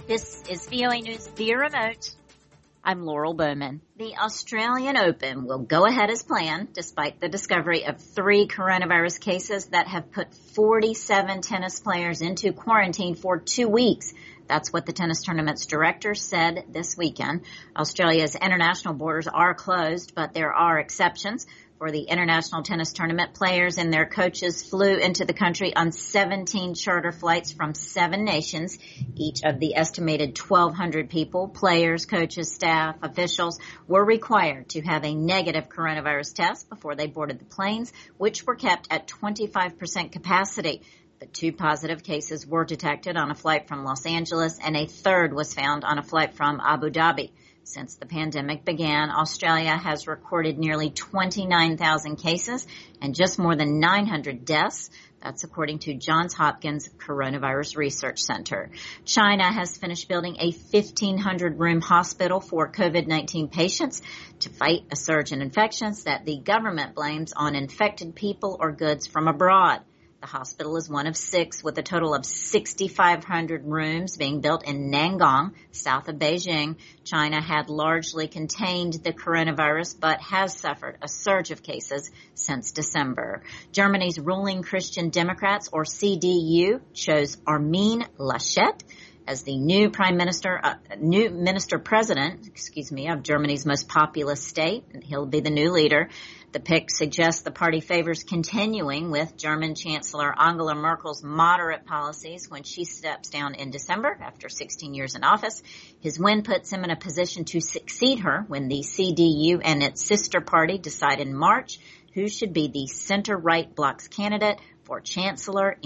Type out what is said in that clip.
This is VOA News via remote. I'm Laurel Bowman. The Australian Open will go ahead as planned despite the discovery of 3 coronavirus cases that have put 47 tennis players into quarantine for 2 weeks. That's what the tennis tournament's director said this weekend. Australia's international borders are closed, but there are exceptions. For the International Tennis Tournament, players and their coaches flew into the country on 17 charter flights from 7 nations. Each of the estimated 1,200 people, players, coaches, staff, officials, were required to have a negative coronavirus test before they boarded the planes, which were kept at 25% capacity. The 2 positive cases were detected on a flight from Los Angeles, and a third was found on a flight from Abu Dhabi. Since the pandemic began, Australia has recorded nearly 29,000 cases and just more than 900 deaths. That's according to Johns Hopkins Coronavirus Research Center. China has finished building a 1,500-room hospital for COVID-19 patients to fight a surge in infections that the government blames on infected people or goods from abroad. The hospital is one of 6 with a total of 6,500 rooms being built in Nangong, south of Beijing. China had largely contained the coronavirus but has suffered a surge of cases since December. Germany's ruling Christian Democrats, or CDU, chose Armin Laschet as the new minister-president of Germany's most populous state. He'll be the new leader. The pick suggests the party favors continuing with German Chancellor Angela Merkel's moderate policies when she steps down in December after 16 years in office. His win puts him in a position to succeed her when the CDU and its sister party decide in March who should be the center-right bloc's candidate for chancellor